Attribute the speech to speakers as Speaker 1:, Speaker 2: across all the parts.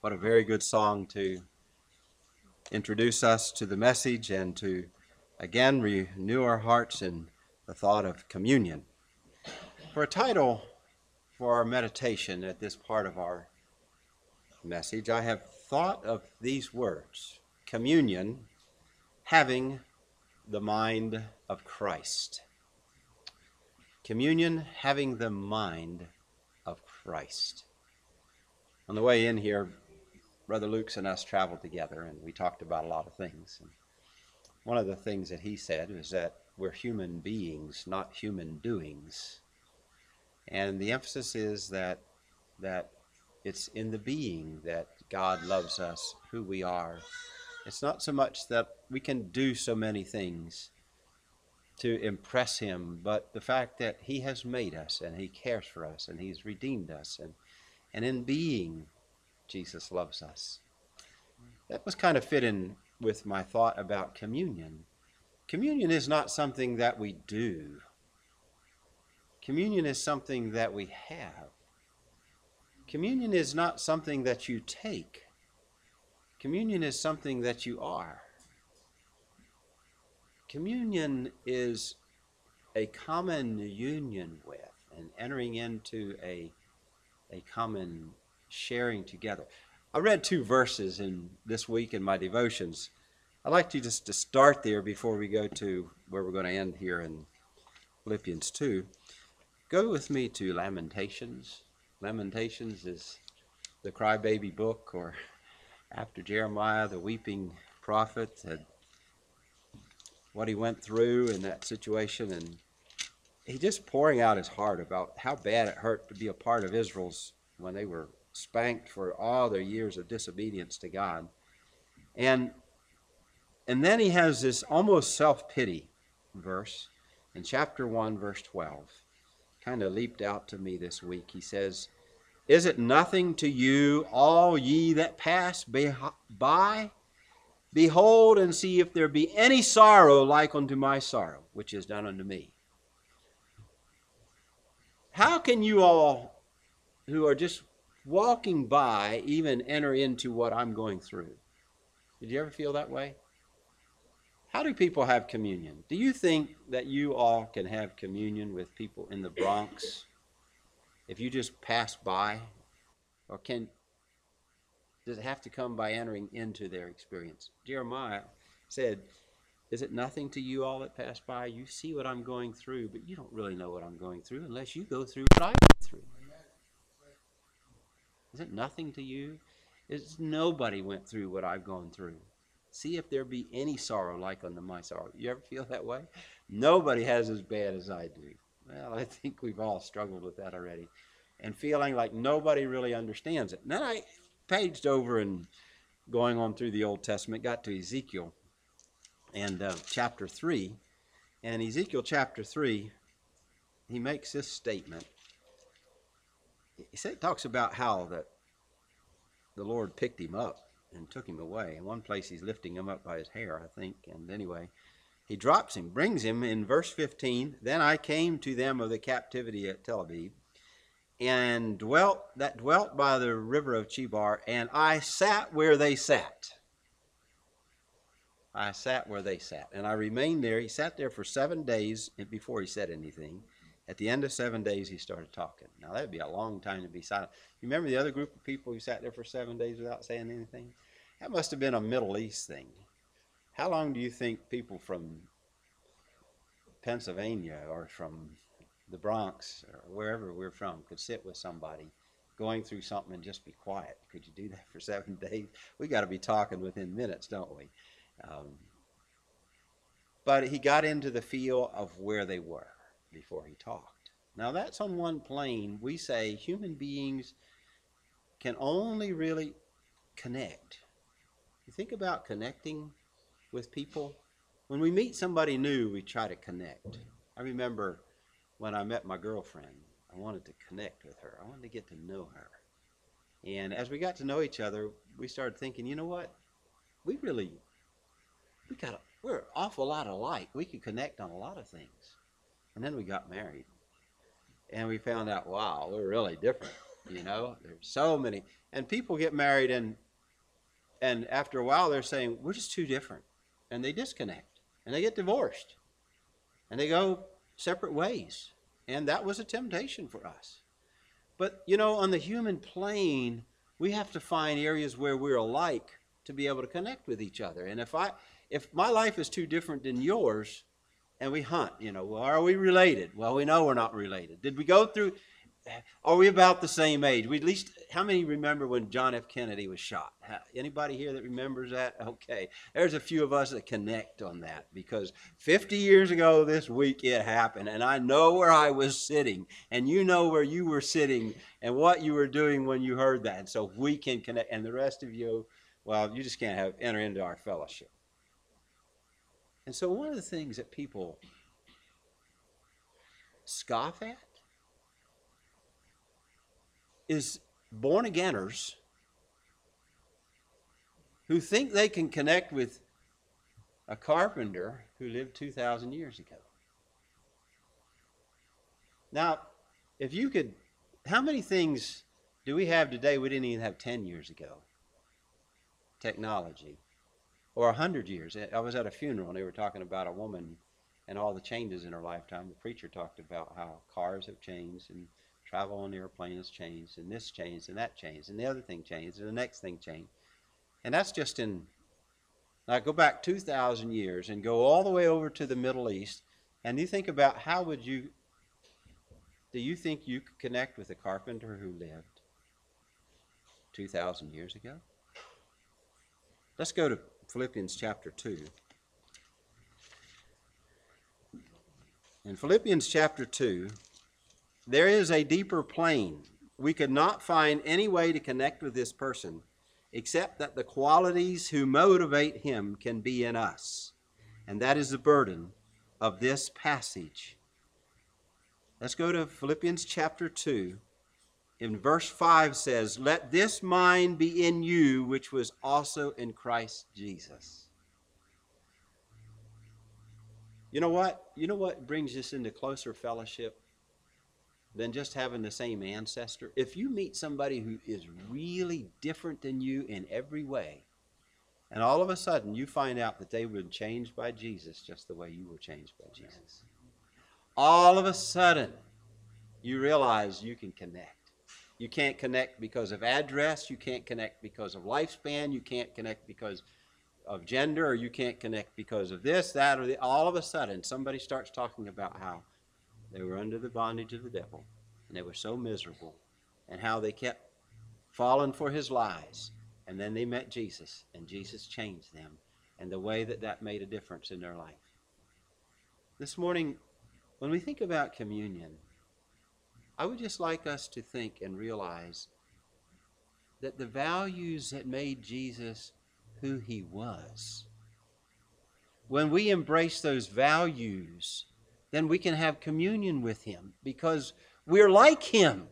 Speaker 1: What a very good song to introduce us to the message and to again renew our hearts in the thought of communion. For a title for our meditation at this part of our message, I have thought of these words: communion, having the mind of Christ. Communion, having the mind of Christ. On the way in here, Brother Luke's and us traveled together, and we talked about a lot of things. And one of the things that he said is that we're human beings, not human doings. And the emphasis is that it's in the being that God loves us, who we are. It's not so much that we can do so many things to impress him, but the fact that he has made us and he cares for us and he's redeemed us. And in being, Jesus loves us. That was kind of fitting with my thought about communion. Communion is not something that we do. Communion is something that we have. Communion is not something that you take. Communion is something that you are. Communion is a common union with and entering into a common sharing together. I read 2 verses in this week in my devotions. I'd like to just to start there before we go to where we're going to end here in Philippians 2. Go with me to Lamentations. Lamentations is the crybaby book, or after Jeremiah, the weeping prophet, had what he went through in that situation, and he just pouring out his heart about how bad it hurt to be a part of Israel's when they were spanked for all their years of disobedience to God. And then he has this almost self-pity verse in chapter 1, verse 12. Kind of leaped out to me this week. He says, "Is it nothing to you, all ye that pass by? Behold and see if there be any sorrow like unto my sorrow, which is done unto me." How can you all who are just walking by even enter into what I'm going through? Did you ever feel that way? How do people have communion? Do you think that you all can have communion with people in the Bronx if you just pass by? Or does it have to come by entering into their experience? Jeremiah said, "Is it nothing to you all that pass by? You see what I'm going through, but you don't really know what I'm going through unless you go through what I go through. Is it nothing to you? Nobody went through what I've gone through. See if there be any sorrow like unto my sorrow." You ever feel that way? Nobody has as bad as I do. Well, I think we've all struggled with that already. And feeling like nobody really understands it. And then I paged over and going on through the Old Testament, got to Ezekiel and chapter 3. And Ezekiel chapter 3, he makes this statement. He talks about how that the Lord picked him up and took him away. In one place he's lifting him up by his hair, I think. And anyway, he drops him, brings him in verse 15. "Then I came to them of the captivity at Tel Aviv, and dwelt by the river of Chebar, and I sat where they sat." I sat where they sat, and I remained there. He sat there for 7 days before he said anything. At the end of 7 days, he started talking. Now, that would be a long time to be silent. You remember the other group of people who sat there for 7 days without saying anything? That must have been a Middle East thing. How long do you think people from Pennsylvania or from the Bronx or wherever we're from could sit with somebody going through something and just be quiet? Could you do that for 7 days? We got to be talking within minutes, don't we? But he got into the feel of where they were before he talked. Now that's on one plane. We say human beings can only really connect. You think about connecting with people. When we meet somebody new, we try to connect. I remember when I met my girlfriend, I wanted to connect with her. I wanted to get to know her. And as we got to know each other, we started thinking, you know what? We're an awful lot alike. We could connect on a lot of things. And then we got married. And we found out, wow, we're really different. You know, there's so many. And people get married, and after a while they're saying, we're just too different. And they disconnect. And they get divorced. And they go separate ways. And that was a temptation for us. But, you know, on the human plane, we have to find areas where we're alike to be able to connect with each other. And if my life is too different than yours, and we hunt, you know, well, are we related? Well, we know we're not related. Did we go through, are we about the same age? We at least, how many remember when John F. Kennedy was shot? Anybody here that remembers that? Okay. There's a few of us that connect on that, because 50 years ago this week it happened, and I know where I was sitting, and you know where you were sitting and what you were doing when you heard that. And so we can connect, and the rest of you, well, you just can't enter into our fellowship. And so one of the things that people scoff at is born-againers who think they can connect with a carpenter who lived 2,000 years ago. Now, if you could, how many things do we have today we didn't even have 10 years ago? Technology. Or 100 years. I was at a funeral and they were talking about a woman and all the changes in her lifetime. The preacher talked about how cars have changed and travel on the airplane has changed, and this changed and that changed and the other thing changed and the next thing changed. And that's just in, now go back 2,000 years and go all the way over to the Middle East, and you think about how would you, do you think you could connect with a carpenter who lived 2,000 years ago? Let's go to Philippians chapter 2. In Philippians chapter 2, there is a deeper plane. We could not find any way to connect with this person except that the qualities who motivate him can be in us. And that is the burden of this passage. Let's go to Philippians chapter 2. In verse 5 says, let this mind be in you, which was also in Christ Jesus. You know what? You know what brings us into closer fellowship than just having the same ancestor? If you meet somebody who is really different than you in every way, and all of a sudden you find out that they were changed by Jesus just the way you were changed by Jesus, all of a sudden you realize you can connect. You can't connect because of address. You can't connect because of lifespan. You can't connect because of gender, or you can't connect because of this, that, or the. All of a sudden, somebody starts talking about how they were under the bondage of the devil, and they were so miserable, and how they kept falling for his lies. And then they met Jesus, and Jesus changed them, and the way that that made a difference in their life. This morning, when we think about communion, I would just like us to think and realize that the values that made Jesus who he was, when we embrace those values, then we can have communion with him because we're like him.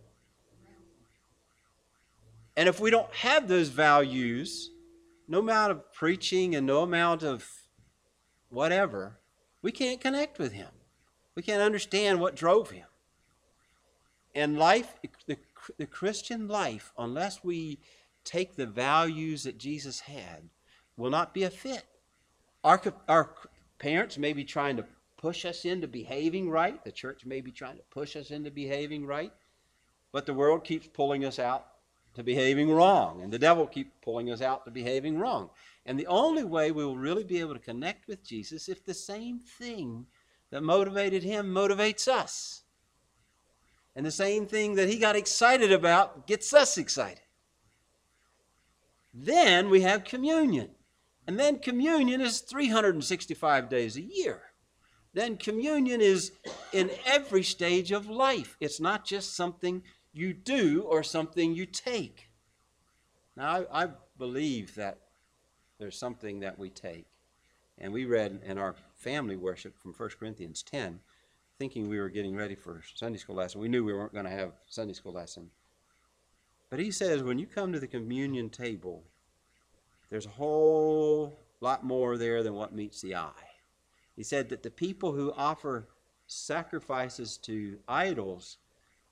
Speaker 1: And if we don't have those values, no amount of preaching and no amount of whatever, we can't connect with him. We can't understand what drove him. And life, the Christian life, unless we take the values that Jesus had, will not be a fit. Our parents may be trying to push us into behaving right. The church may be trying to push us into behaving right. But the world keeps pulling us out to behaving wrong. And the devil keeps pulling us out to behaving wrong. And the only way we will really be able to connect with Jesus if the same thing that motivated him motivates us. And the same thing that he got excited about gets us excited. Then we have communion. And then communion is 365 days a year. Then communion is in every stage of life. It's not just something you do or something you take. Now, I believe that there's something that we take. And we read in our family worship from 1 Corinthians 10, thinking we were getting ready for Sunday school lesson. We knew we weren't going to have Sunday school lesson. But he says when you come to the communion table, there's a whole lot more there than what meets the eye. He said that the people who offer sacrifices to idols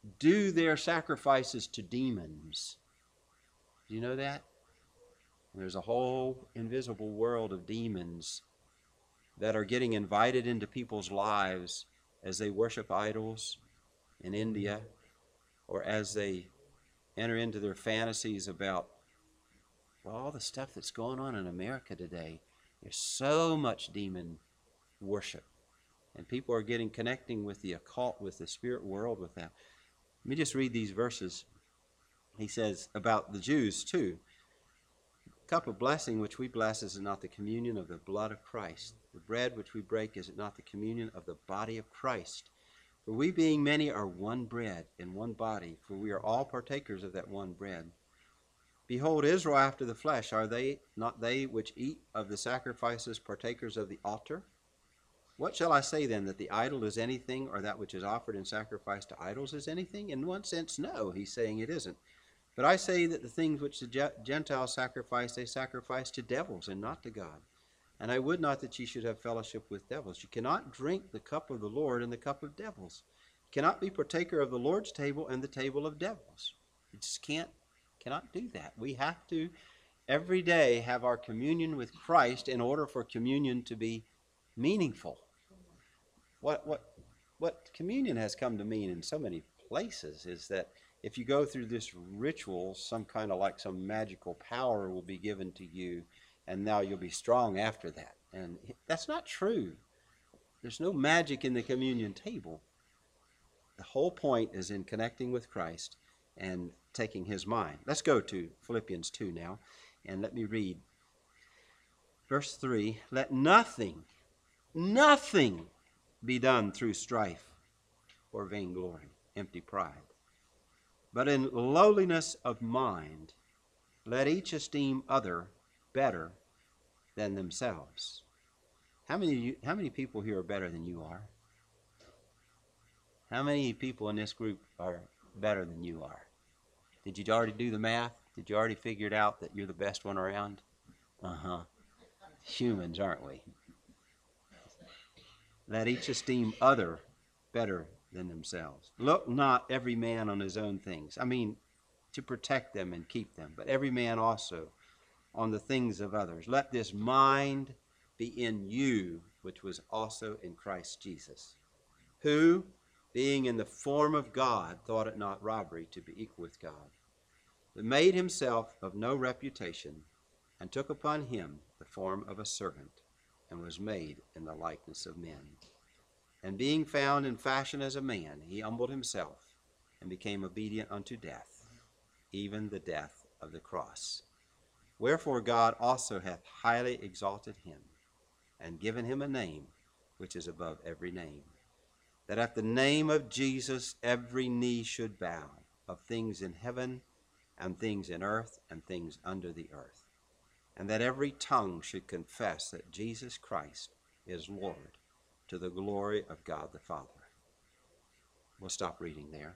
Speaker 1: do their sacrifices to demons. Do you know that? There's a whole invisible world of demons that are getting invited into people's lives as they worship idols in India, or as they enter into their fantasies about, well, all the stuff that's going on in America today. There's so much demon worship. And people are connecting with the occult, with the spirit world, with that. Let me just read these verses. He says about the Jews too. Cup of blessing which we bless, is it not the communion of the blood of Christ? The bread which we break, is it not the communion of the body of Christ? For we being many are one bread and one body, for we are all partakers of that one bread. Behold, Israel after the flesh, are they not they which eat of the sacrifices partakers of the altar? What shall I say then, that the idol is anything, or that which is offered in sacrifice to idols is anything? In one sense, no, he's saying it isn't. But I say that the things which the Gentiles sacrifice, they sacrifice to devils and not to God. And I would not that ye should have fellowship with devils. You cannot drink the cup of the Lord and the cup of devils. You cannot be partaker of the Lord's table and the table of devils. You just cannot do that. We have to every day have our communion with Christ in order for communion to be meaningful. What communion has come to mean in so many places is that if you go through this ritual, some magical power will be given to you, and now you'll be strong after that. And that's not true. There's no magic in the communion table. The whole point is in connecting with Christ and taking his mind. Let's go to Philippians 2 now, and let me read verse 3. Let nothing be done through strife or vainglory, empty pride, but in lowliness of mind, let each esteem other better than themselves. How many people here are better than you are? How many people in this group are better than you are? Did you already do the math? Did you already figure it out that you're the best one around? Humans, aren't we? Let each esteem other better than themselves. Look not every man on his own things. I mean, to protect them and keep them, but every man also on the things of others. Let this mind be in you, which was also in Christ Jesus, who, being in the form of God, thought it not robbery to be equal with God, but made himself of no reputation, and took upon him the form of a servant, and was made in the likeness of men. And being found in fashion as a man, he humbled himself, and became obedient unto death, even the death of the cross. Wherefore God also hath highly exalted him, and given him a name which is above every name, that at the name of Jesus every knee should bow, of things in heaven, and things in earth, and things under the earth, and that every tongue should confess that Jesus Christ is Lord, to the glory of God the Father. We'll stop reading there.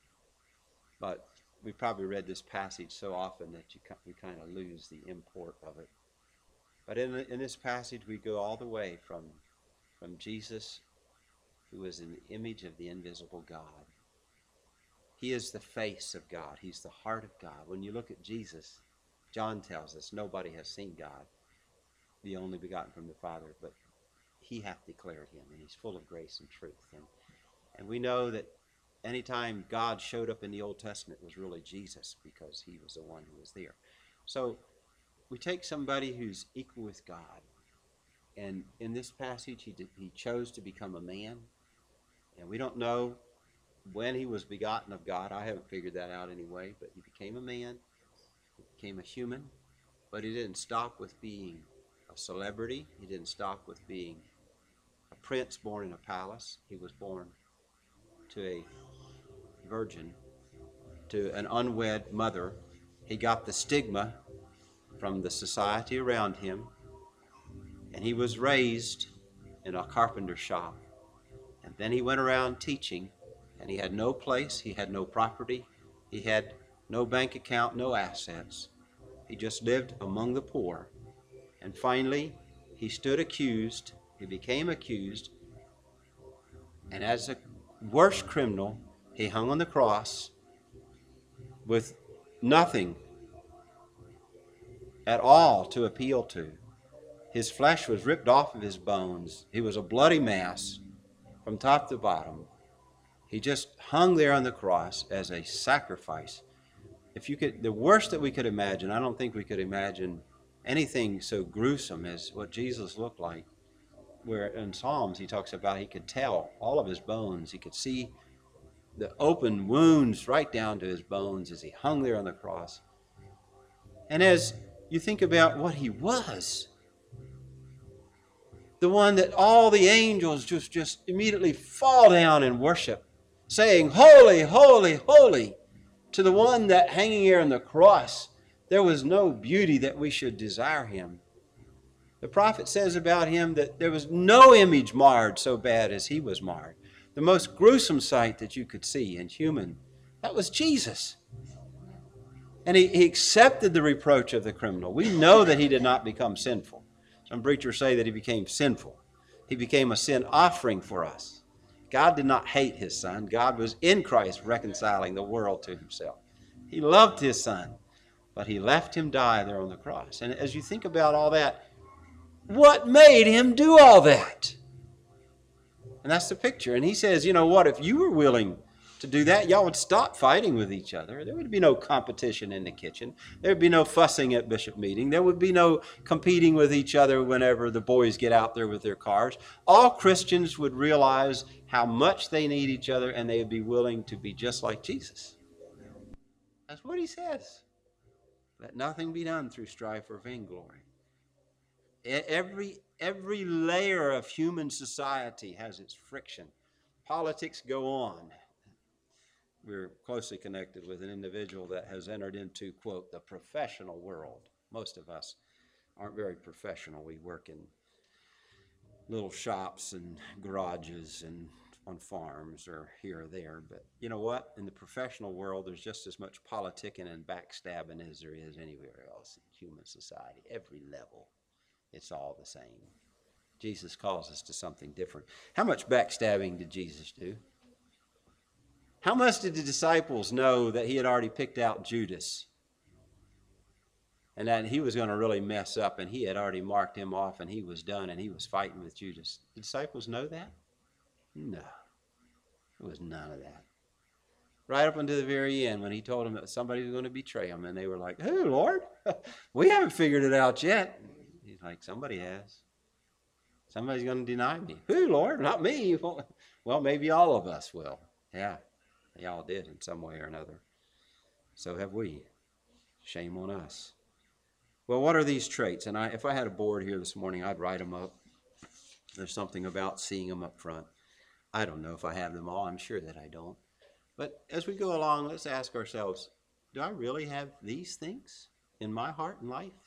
Speaker 1: But we've probably read this passage so often that we kind of lose the import of it. But in this passage we go all the way from Jesus, who is in the image of the invisible God. He is the face of God. He's the heart of God. When you look at Jesus, John tells us nobody has seen God, the only begotten from the Father, but he hath declared him, and he's full of grace and truth. And we know that anytime God showed up in the Old Testament, it was really Jesus, because he was the one who was there. So we take somebody who's equal with God, and in this passage he chose to become a man, and we don't know when he was begotten of God. I haven't figured that out anyway, but he became a man, he became a human, but he didn't stop with being a celebrity. He didn't stop with being a prince born in a palace. He was born to a virgin, to an unwed mother. He got the stigma from the society around him, and he was raised in a carpenter shop. And then he went around teaching, and he had no place, he had no property, he had no bank account, no assets. He just lived among the poor. And finally, he stood accused, he became accused, and as a worse criminal, He hung on the cross with nothing at all to appeal to. His flesh was ripped off of his bones. He was a bloody mass from top to bottom. He just hung there on the cross as a sacrifice. If you could, the worst that we could imagine, I don't think we could imagine anything so gruesome as what Jesus looked like. Where in Psalms he talks about he could tell all of his bones. He could see the open wounds right down to his bones as he hung there on the cross. And as you think about what he was, the one that all the angels just immediately fall down and worship, saying, "Holy, holy, holy," to the one that hanging here on the cross, there was no beauty that we should desire him. The prophet says about him that there was no image marred so bad as he was marred. The most gruesome sight that you could see in human, that was Jesus. And he accepted the reproach of the criminal. We know that he did not become sinful. Some preachers say that he became sinful. He became a sin offering for us. God did not hate his son. God was in Christ reconciling the world to himself. He loved his son, but he left him die there on the cross. And as you think about all that, what made him do all that? And that's the picture. And he says, you know what, if you were willing to do that, y'all would stop fighting with each other. There would be no competition in the kitchen. There would be no fussing at bishop meeting. There would be no competing with each other whenever the boys get out there with their cars. All Christians would realize how much they need each other, and they would be willing to be just like Jesus. That's what he says. Let nothing be done through strife or vainglory. Every layer of human society has its friction. Politics go on. We're closely connected with an individual that has entered into, quote, the professional world. Most of us aren't very professional. We work in little shops and garages and on farms or here or there. But you know what? In the professional world, there's just as much politicking and backstabbing as there is anywhere else in human society. Every level, it's all the same. Jesus calls us to something different. How much backstabbing did Jesus do? How much did the disciples know that he had already picked out Judas and that he was going to really mess up, and he had already marked him off and he was done and he was fighting with Judas? The disciples know that? No. There was none of that. Right up until the very end when he told them that somebody was going to betray him, and they were like, "Who, Lord? We haven't figured it out yet." He's like, "Somebody has. Somebody's going to deny me." "Who, Lord? Not me." Well, maybe all of us will. Yeah. They all did in some way or another. So have we. Shame on us. Well, what are these traits? And if I had a board here this morning, I'd write them up. There's something about seeing them up front. I don't know if I have them all. I'm sure that I don't. But as we go along, let's ask ourselves, do I really have these things in my heart and life?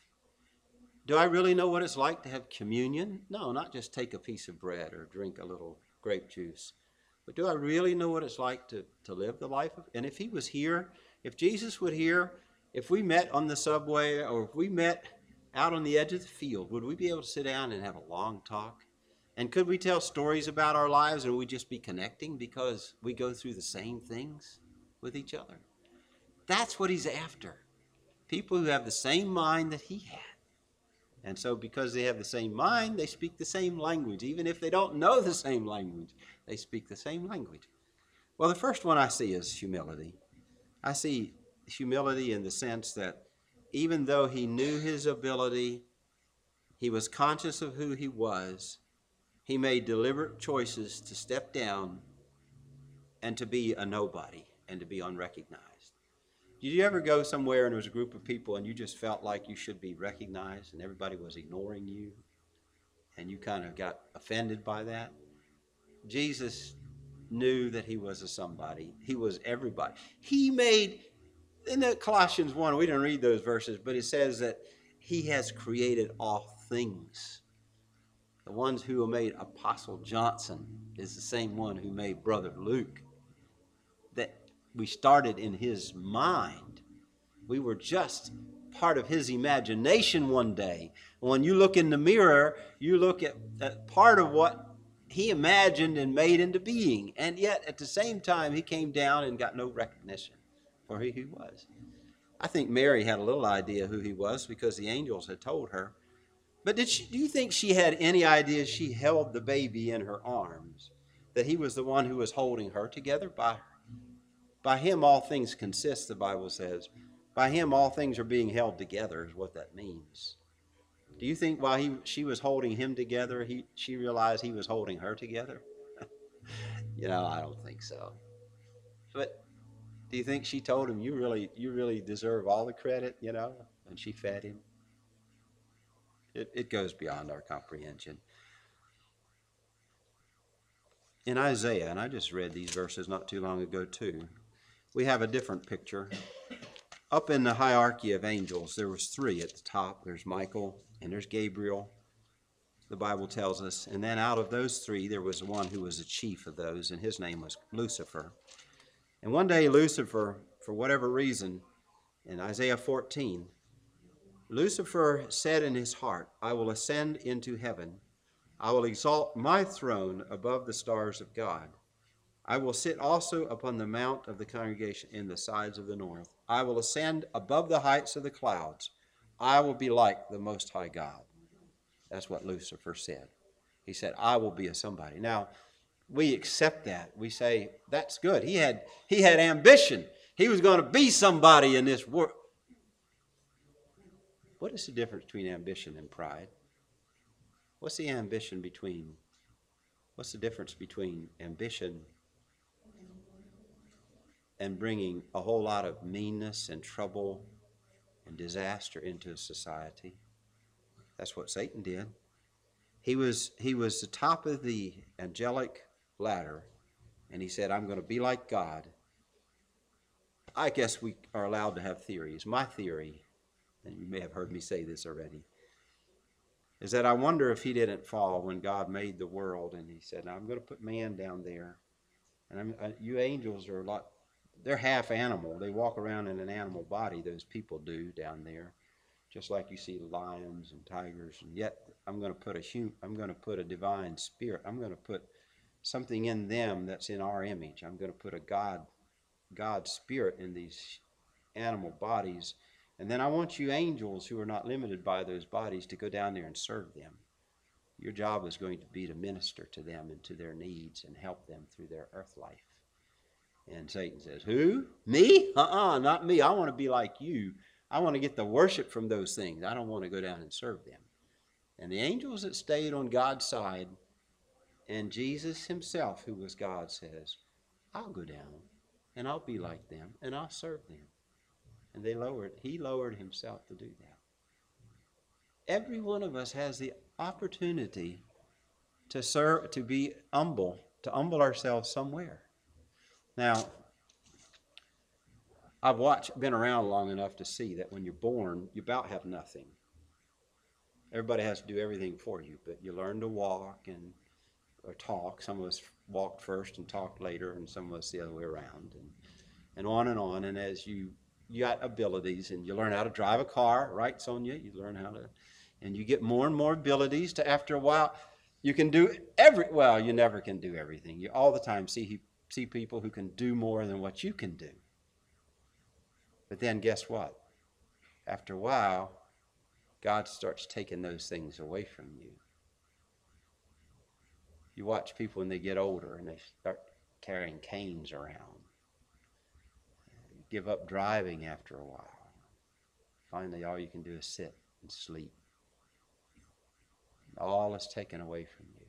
Speaker 1: Do I really know what it's like to have communion? No, not just take a piece of bread or drink a little grape juice. But do I really know what it's like to live the life of? And if he was here, if Jesus would here, if we met on the subway or if we met out on the edge of the field, would we be able to sit down and have a long talk? And could we tell stories about our lives, and we'd just be connecting because we go through the same things with each other? That's what he's after. People who have the same mind that he had. And so because they have the same mind, they speak the same language. Even if they don't know the same language, they speak the same language. Well, the first one I see is humility. I see humility in the sense that even though he knew his ability, he was conscious of who he was, he made deliberate choices to step down and to be a nobody and to be unrecognized. Did you ever go somewhere and there was a group of people and you just felt like you should be recognized and everybody was ignoring you and you kind of got offended by that? Jesus knew that he was a somebody. He was everybody. He made, in the Colossians 1, we didn't read those verses, but it says that he has created all things. The ones who made Apostle Johnson is the same one who made Brother Luke. That we started in his mind. We were just part of his imagination one day. When you look in the mirror, you look at part of what he imagined and made into being. And yet, at the same time, he came down and got no recognition for who he was. I think Mary had a little idea who he was because the angels had told her. But do you think she had any idea she held the baby in her arms, that he was the one who was holding her together? By him all things consist, the Bible says. By him all things are being held together is what that means. Do you think while she was holding him together, she realized he was holding her together? I don't think so. But do you think she told him, you really deserve all the credit, and she fed him? It goes beyond our comprehension. In Isaiah, and I just read these verses not too long ago too, we have a different picture. Up in the hierarchy of angels, there was three at the top. There's Michael and there's Gabriel, the Bible tells us. And then out of those three, there was one who was the chief of those, and his name was Lucifer. And one day Lucifer, for whatever reason, in Isaiah 14, Lucifer said in his heart, I will ascend into heaven. I will exalt my throne above the stars of God. I will sit also upon the mount of the congregation in the sides of the north. I will ascend above the heights of the clouds. I will be like the Most High God. That's what Lucifer said. He said, I will be a somebody. Now, we accept that. We say, that's good. He had ambition. He was going to be somebody in this world. What is the difference between ambition and pride? What's the difference between ambition and bringing a whole lot of meanness and trouble and disaster into society? That's what Satan did. He was the top of the angelic ladder, and he said, I'm going to be like God. I guess we are allowed to have theories. My theory, and you may have heard me say this already, is that I wonder if he didn't fall when God made the world and he said, now I'm going to put man down there. And you angels are they're half animal. They walk around in an animal body, those people do down there, just like you see lions and tigers. And yet I'm going to put a divine spirit. I'm going to put something in them that's in our image. I'm going to put a God spirit in these animal bodies. And then I want you angels who are not limited by those bodies to go down there and serve them. Your job is going to be to minister to them and to their needs and help them through their earth life. And Satan says, who? Me? Not me. I want to be like you. I want to get the worship from those things. I don't want to go down and serve them. And the angels that stayed on God's side, and Jesus himself, who was God, says, I'll go down and I'll be like them and I'll serve them. And he lowered himself to do that. Every one of us has the opportunity to serve, to be humble, to humble ourselves somewhere. Now, I've been around long enough to see that when you're born, you about have nothing. Everybody has to do everything for you, but you learn to walk or talk. Some of us walked first and talked later, and some of us the other way around, and on and on. And as you got abilities, and you learn how to drive a car, right, Sonia? You learn how to, and you get more and more abilities to, after a while, you can do you never can do everything. You all the time see people who can do more than what you can do. But then guess what? After a while, God starts taking those things away from you. You watch people when they get older and they start carrying canes around. Give up driving after a while. Finally, all you can do is sit and sleep. All is taken away from you.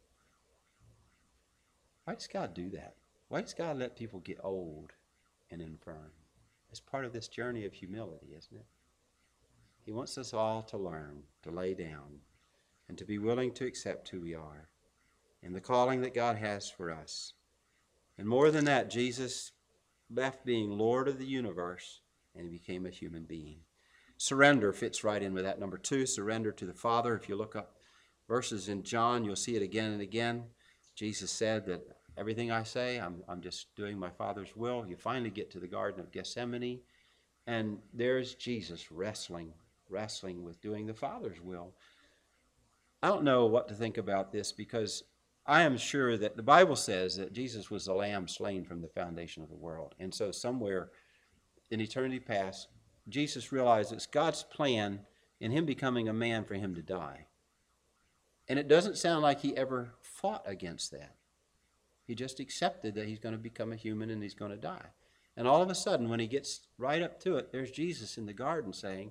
Speaker 1: Why does God do that? Why does God let people get old and infirm? It's part of this journey of humility, isn't it? He wants us all to learn, to lay down, and to be willing to accept who we are and the calling that God has for us. And more than that, Jesus left being Lord of the universe and he became a human being. Surrender fits right in with that. Number 2, surrender to the Father. If you look up verses in John, you'll see it again and again. Jesus said that everything I say, I'm just doing my Father's will. You finally get to the Garden of Gethsemane, and there's Jesus wrestling with doing the Father's will. I don't know what to think about this, because I am sure that the Bible says that Jesus was the lamb slain from the foundation of the world. And so somewhere in eternity past, Jesus realized it's God's plan in him becoming a man for him to die. And it doesn't sound like he ever fought against that. He just accepted that he's going to become a human and he's going to die. And all of a sudden, when he gets right up to it, there's Jesus in the garden saying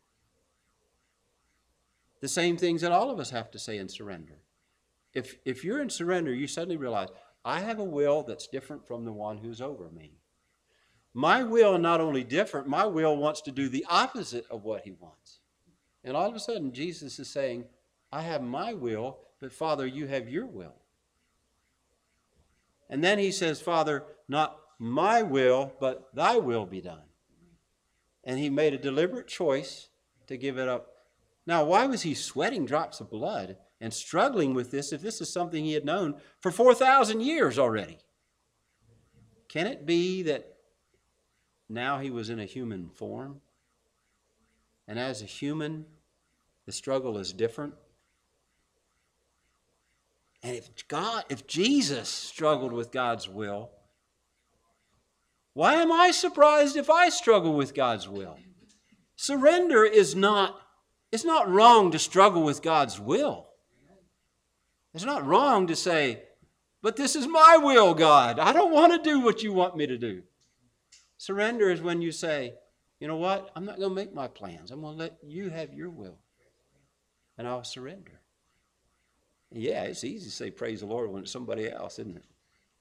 Speaker 1: the same things that all of us have to say in surrender. If you're in surrender, you suddenly realize, I have a will that's different from the one who's over me. My will not only different, my will wants to do the opposite of what he wants. And all of a sudden, Jesus is saying, I have my will, but Father, you have your will. And then he says, Father, not my will, but thy will be done. And he made a deliberate choice to give it up. Now, why was he sweating drops of blood and struggling with this if this is something he had known for 4,000 years already? Can it be that now he was in a human form? And as a human, the struggle is different? And if Jesus struggled with God's will, why am I surprised if I struggle with God's will? Surrender is not, it's not wrong to struggle with God's will. It's not wrong to say, but this is my will, God. I don't want to do what you want me to do. Surrender is when you say, you know what? I'm not going to make my plans. I'm going to let you have your will. And I'll surrender. Yeah, it's easy to say praise the Lord when it's somebody else, isn't it?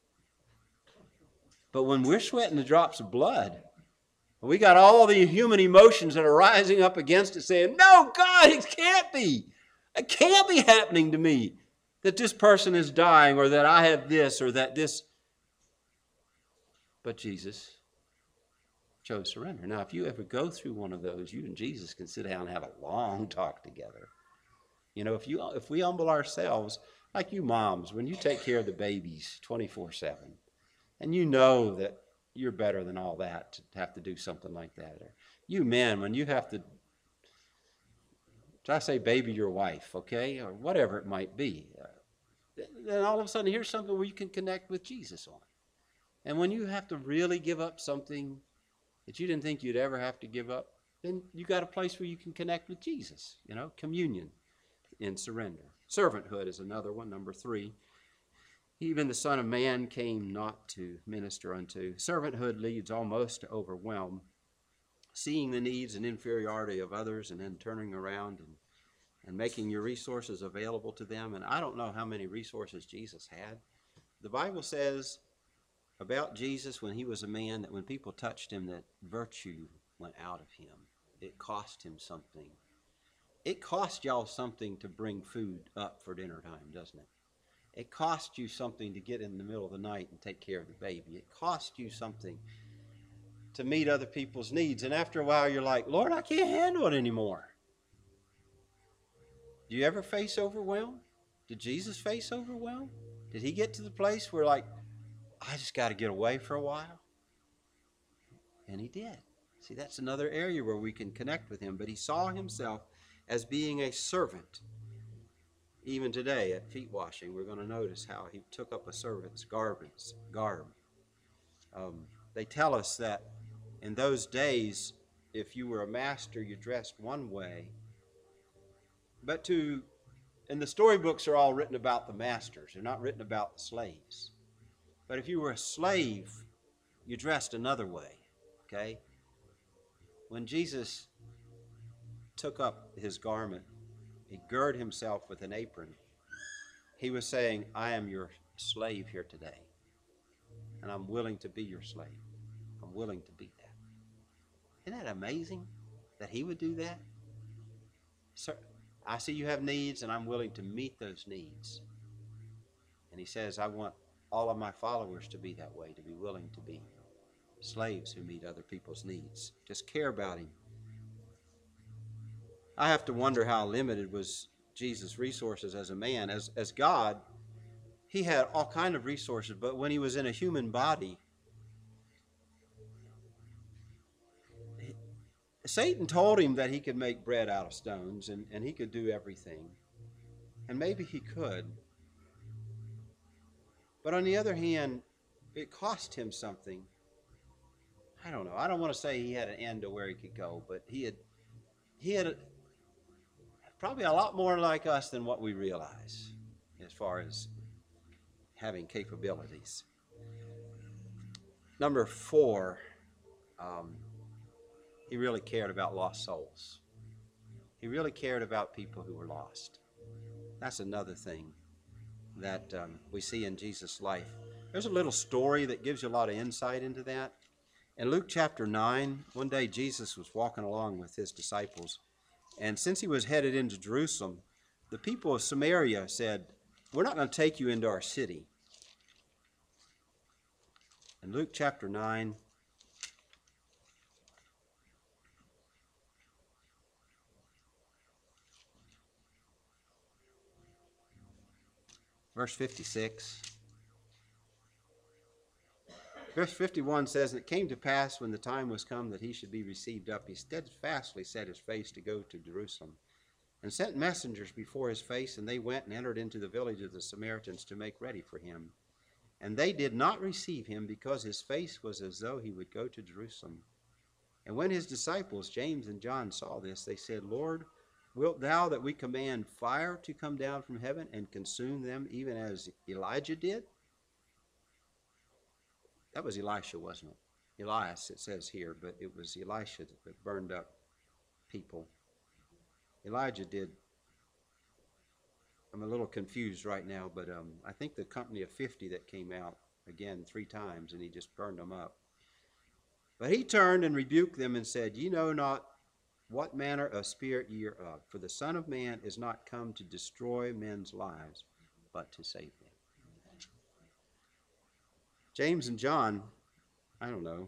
Speaker 1: But when we're sweating the drops of blood, we got all the human emotions that are rising up against it saying, no, God, it can't be. It can't be happening to me that this person is dying or that I have this or that this. But Jesus chose surrender. Now, if you ever go through one of those, you and Jesus can sit down and have a long talk together. You know, if we humble ourselves, like you moms, when you take care of the babies 24/7, and you know that you're better than all that to have to do something like that. Or you men, when you have to, I say baby your wife, okay, or whatever it might be, then all of a sudden here's something where you can connect with Jesus on. And when you have to really give up something that you didn't think you'd ever have to give up, then you got a place where you can connect with Jesus, you know, communion in surrender. Servanthood is another one, number 3. Even the Son of Man came not to minister unto. Servanthood leads almost to overwhelm, seeing the needs and inferiority of others and then turning around and making your resources available to them. And I don't know how many resources Jesus had. The Bible says about Jesus when he was a man that when people touched him that virtue went out of him. It cost him something. It cost y'all something to bring food up for dinner time, doesn't it? It cost you something to get in the middle of the night and take care of the baby. It cost you something to meet other people's needs. And after a while, you're like, Lord, I can't handle it anymore. Do you ever face overwhelm? Did Jesus face overwhelm? Did he get to the place where like, I just got to get away for a while? And he did. See, that's another area where we can connect with him. But he saw himself as being a servant. Even today at feet washing, we're going to notice how he took up a servant's garb. They tell us that in those days, if you were a master, you dressed one way. And the storybooks are all written about the masters. They're not written about the slaves. But if you were a slave, you dressed another way, okay? When Jesus took up his garment, he girded himself with an apron. He was saying, I am your slave here today, and I'm willing to be your slave. I'm willing to be that. Isn't that amazing that he would do that? Sir, I see you have needs, and I'm willing to meet those needs. And he says, I want all of my followers to be that way, to be willing to be slaves who meet other people's needs. Just care about him. I have to wonder how limited was Jesus' resources as a man. As God, he had all kinds of resources, but when he was in a human body, Satan told him that he could make bread out of stones and he could do everything. And maybe he could. But on the other hand, it cost him something. I don't know. I don't want to say he had an end to where he could go, but he had probably a lot more like us than what we realize as far as having capabilities. Number four, um, he really cared about lost souls. He really cared about people who were lost. That's another thing that we see in Jesus' life. There's a little story that gives you a lot of insight into that. In Luke chapter 9, one day Jesus was walking along with his disciples, and since he was headed into Jerusalem, the people of Samaria said, "We're not going to take you into our city." In Luke chapter 9, verse 56. Verse 51 says, "And it came to pass when the time was come that he should be received up, he steadfastly set his face to go to Jerusalem, and sent messengers before his face, and they went and entered into the village of the Samaritans to make ready for him. And they did not receive him, because his face was as though he would go to Jerusalem. And when his disciples, James and John, saw this, they said, Lord, wilt thou that we command fire to come down from heaven and consume them, even as Elijah did?" That was Elisha, wasn't it? Elias, it says here, but it was Elisha that burned up people. Elijah did. I'm a little confused right now, but I think the company of 50 that came out, again, 3 times, and he just burned them up. But he turned and rebuked them and said, "Ye know not what manner of spirit ye are of, for the Son of Man is not come to destroy men's lives, but to save them." James and John, I don't know,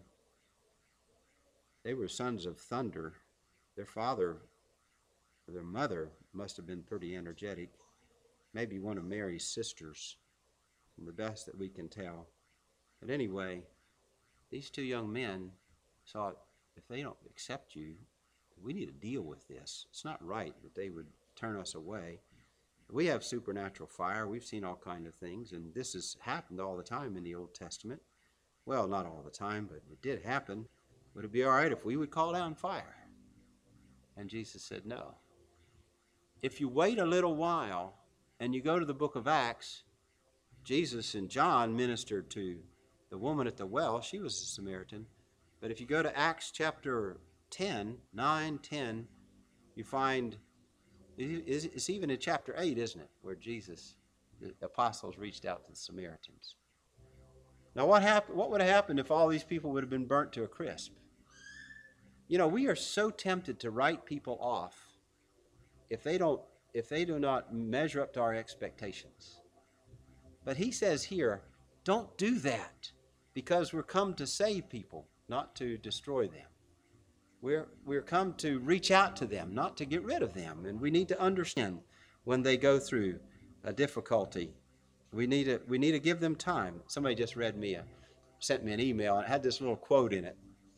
Speaker 1: they were sons of thunder. Their father, or their mother, must have been pretty energetic. Maybe one of Mary's sisters, from the best that we can tell. But anyway, these 2 young men thought, if they don't accept you, we need to deal with this. It's not right that they would turn us away. We have supernatural fire. We've seen all kinds of things, and this has happened all the time in the Old Testament. Well, not all the time, but it did happen. Would it be all right if we would call down fire? And Jesus said, no. If you wait a little while and you go to the book of Acts, Jesus and John ministered to the woman at the well. She was a Samaritan. But if you go to Acts chapter 10, 9, 10, you find, it's even in chapter 8, isn't it, where Jesus, the apostles, reached out to the Samaritans. Now what would have happened if all these people would have been burnt to a crisp? You know, we are so tempted to write people off if they do not measure up to our expectations. But he says here, don't do that, because we're come to save people, not to destroy them. We're come to reach out to them, not to get rid of them. And we need to understand when they go through a difficulty. We need to give them time. Somebody just sent me an email, and it had this little quote in it.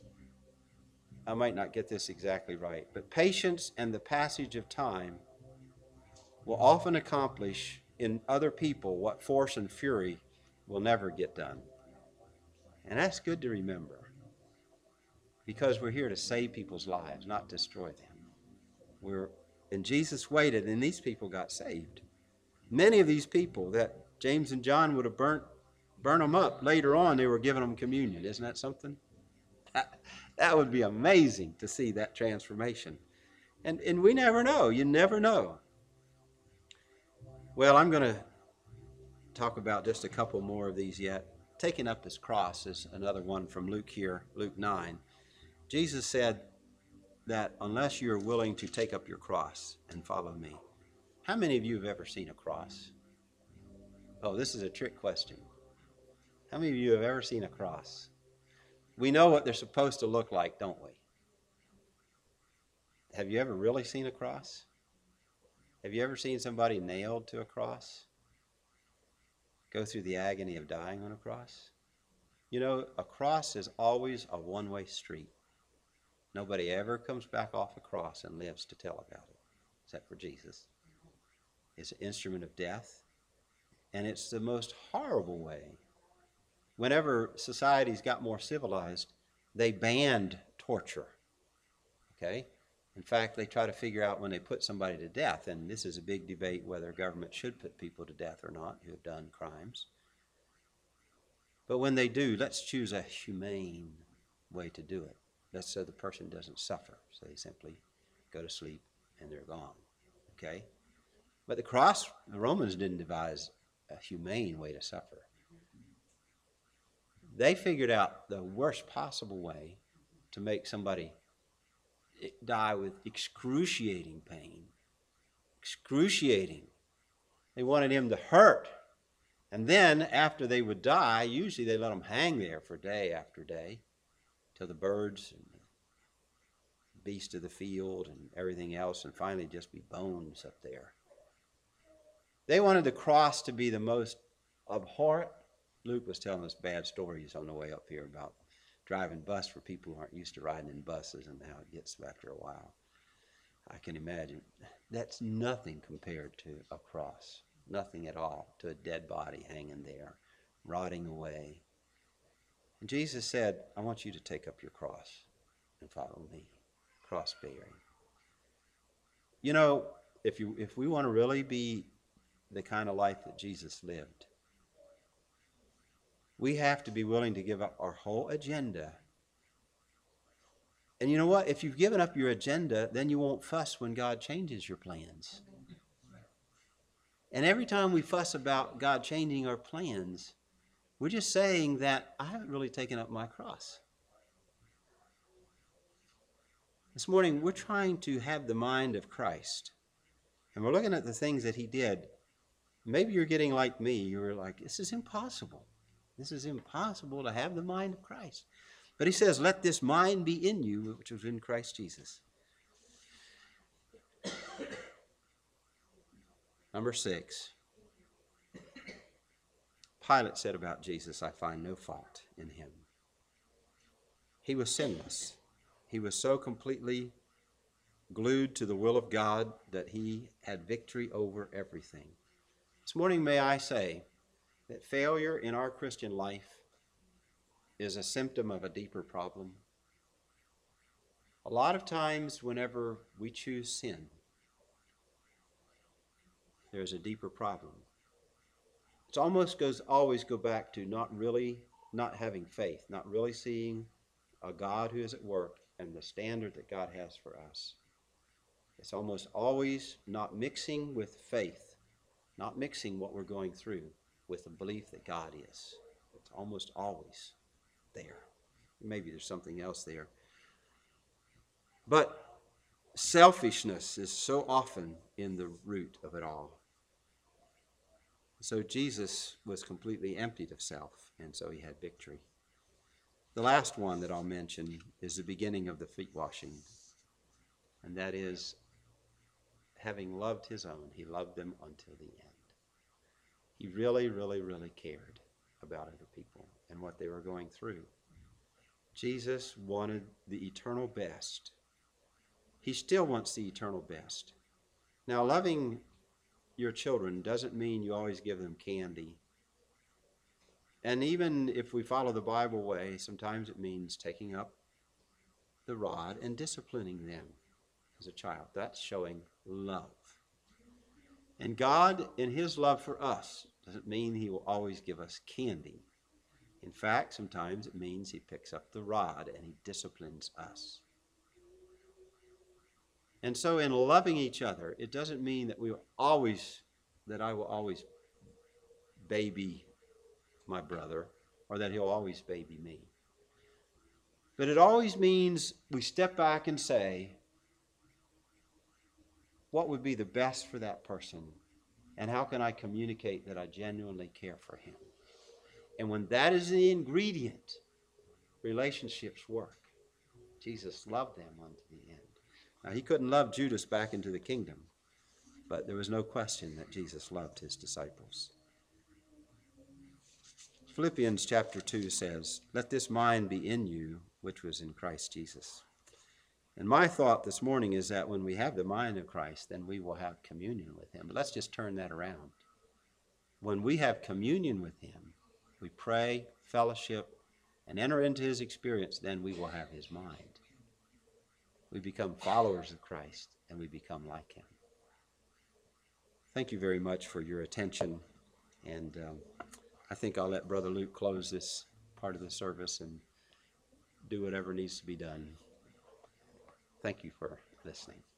Speaker 1: I might not get this exactly right, but patience and the passage of time will often accomplish in other people what force and fury will never get done. And that's good to remember, because we're here to save people's lives, not destroy them. And Jesus waited, and these people got saved. Many of these people that James and John would have burn them up, later on they were giving them communion. Isn't that something? That would be amazing to see that transformation. And we never know. You never know. Well, I'm going to talk about just a couple more of these yet. Taking up his cross is another one from Luke here, Luke 9. Jesus said that unless you're willing to take up your cross and follow me. How many of you have ever seen a cross? Oh, this is a trick question. How many of you have ever seen a cross? We know what they're supposed to look like, don't we? Have you ever really seen a cross? Have you ever seen somebody nailed to a cross? Go through the agony of dying on a cross? You know, a cross is always a one-way street. Nobody ever comes back off a cross and lives to tell about it, except for Jesus. It's an instrument of death. And it's the most horrible way. Whenever societies got more civilized, they banned torture. Okay? In fact, they try to figure out when they put somebody to death, and this is a big debate whether government should put people to death or not who have done crimes. But when they do, let's choose a humane way to do it. That's so the person doesn't suffer. So they simply go to sleep and they're gone. Okay? But the Romans didn't devise a humane way to suffer. They figured out the worst possible way to make somebody die with excruciating pain. Excruciating. They wanted him to hurt. And then, after they would die, usually they let them hang there for day after day till the birds and the beasts of the field and everything else, and finally just be bones up there. They wanted the cross to be the most abhorrent. Luke was telling us bad stories on the way up here about driving bus for people who aren't used to riding in buses and how it gets after a while. I can imagine. That's nothing compared to a cross. Nothing at all to a dead body hanging there, rotting away. And Jesus said, I want you to take up your cross and follow me. Cross bearing. You know, if we want to really be the kind of life that Jesus lived, we have to be willing to give up our whole agenda. And you know what? If you've given up your agenda, then you won't fuss when God changes your plans. And every time we fuss about God changing our plans, we're just saying that I haven't really taken up my cross. This morning, we're trying to have the mind of Christ. And we're looking at the things that he did. Maybe you're getting like me. You're like, this is impossible. This is impossible to have the mind of Christ. But he says, let this mind be in you, which was in Christ Jesus. Number 6. Pilate said about Jesus, I find no fault in him. He was sinless. He was so completely glued to the will of God that he had victory over everything. This morning, may I say that failure in our Christian life is a symptom of a deeper problem. A lot of times, whenever we choose sin, there's a deeper problem. It always go back to not having faith, not really seeing a God who is at work and the standard that God has for us. It's almost always not mixing with faith, not mixing what we're going through with the belief that God is. It's almost always there. Maybe there's something else there. But selfishness is so often in the root of it all. So Jesus was completely emptied of self, and so he had victory. The last one that I'll mention is the beginning of the feet washing, and that is, having loved his own, he loved them until the end. He really, really, really cared about other people and what they were going through. Jesus wanted the eternal best. He still wants the eternal best. Now, loving your children doesn't mean you always give them candy. And even if we follow the Bible way, sometimes it means taking up the rod and disciplining them as a child. That's showing love. And God, in his love for us, doesn't mean he will always give us candy. In fact, sometimes it means he picks up the rod and he disciplines us. And so in loving each other, it doesn't mean that I will always baby my brother or that he'll always baby me. But it always means we step back and say, what would be the best for that person? And how can I communicate that I genuinely care for him? And when that is the ingredient, relationships work. Jesus loved them unto the end. Now, he couldn't love Judas back into the kingdom, but there was no question that Jesus loved his disciples. Philippians chapter 2 says, let this mind be in you, which was in Christ Jesus. And my thought this morning is that when we have the mind of Christ, then we will have communion with him. But let's just turn that around. when we have communion with him, we pray, fellowship, and enter into his experience, then we will have his mind. We become followers of Christ, and we become like him. Thank you very much for your attention, and I think I'll let Brother Luke close this part of the service and do whatever needs to be done. Thank you for listening.